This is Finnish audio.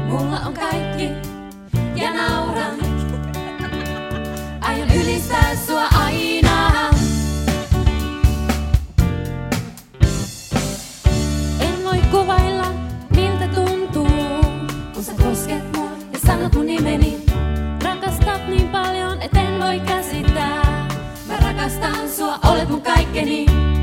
mulla on kaikki ja nauran. Aion ylistää sua aina. En voi kuvailla, miltä tuntuu, kun sä kosket mua ja sanot mun nimeni. Rakastat niin paljon, et en voi käsittää. Mä rakastan sua, olet mun kaikkeni.